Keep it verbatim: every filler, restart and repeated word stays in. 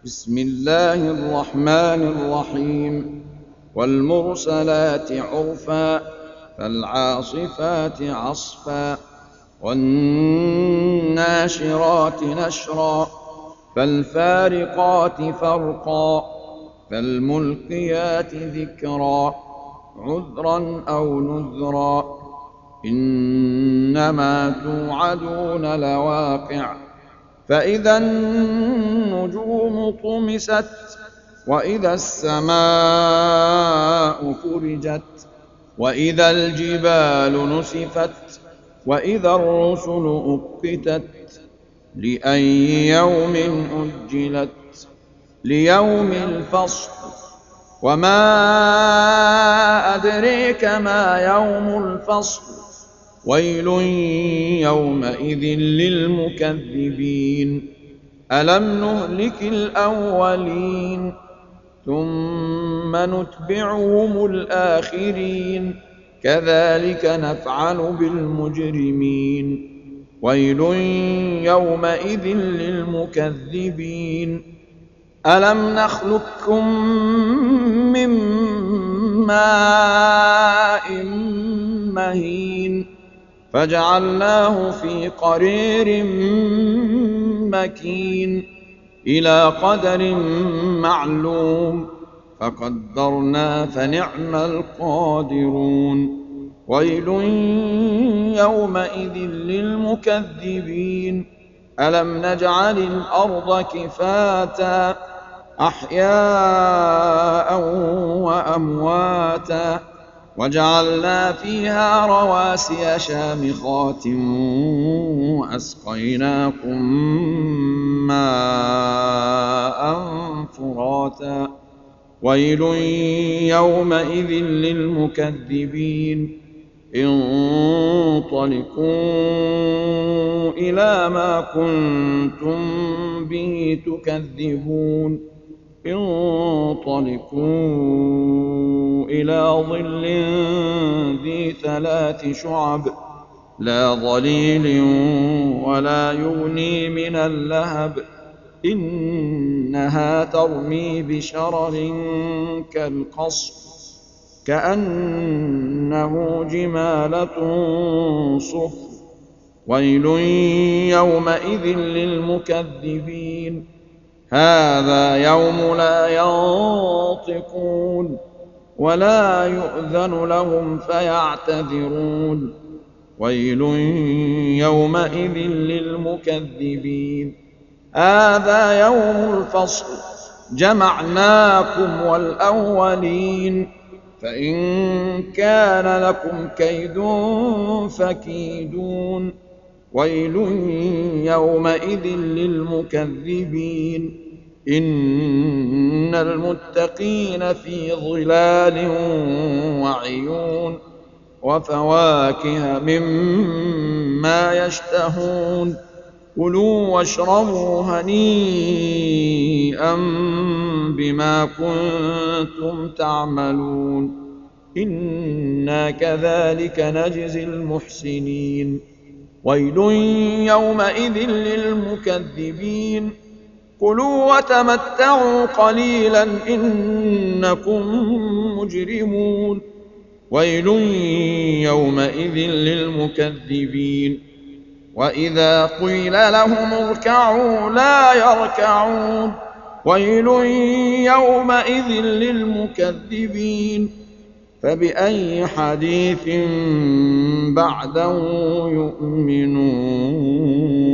بسم الله الرحمن الرحيم والمرسلات عرفا فالعاصفات عصفا والناشرات نشرا فالفارقات فرقا فالملقيات ذكرا عذرا أو نذرا إنما توعدون لواقع فإذا النجوم طمست وإذا السماء فرجت وإذا الجبال نسفت وإذا الرسل أقتت لأي يوم أجلت ليوم الفصل وما أدريك ما يوم الفصل ويل يومئذ للمكذبين ألم نهلك الأولين ثم نتبعهم الآخرين كذلك نفعل بالمجرمين ويل يومئذ للمكذبين ألم نخلقكم من ماء مهين فجعلناه في قرير مكين إلى قدر معلوم فقدرنا فنعم القادرون ويل يومئذ للمكذبين ألم نجعل الأرض كفاتا أحياء وأمواتا وجعلنا فيها رواسي شامخات وأسقيناكم ماء فراتا ويل يومئذ للمكذبين انطلقوا إلى ما كنتم به تكذبون انطلقوا إلى ظل ذي ثلاث شعب لا ظليل ولا يغني من اللهب إنها ترمي بشرر كالقصر كأنه جمالة صفر ويل يومئذ للمكذبين هذا يوم لا ينطقون ولا يؤذن لهم فيعتذرون ويل يومئذ للمكذبين هذا يوم الفصل جمعناكم والأولين فإن كان لكم كيد فكيدون ويل يومئذ للمكذبين إن المتقين في ظلال وعيون وفواكه مما يشتهون كلوا واشربوا هنيئا بما كنتم تعملون إنا كذلك نجزي المحسنين ويل يومئذ للمكذبين كلوا وتمتعوا قليلا إنكم مجرمون ويل يومئذ للمكذبين وإذا قيل لهم اركعوا لا يركعون ويل يومئذ للمكذبين فبأي حديث بعده يؤمنون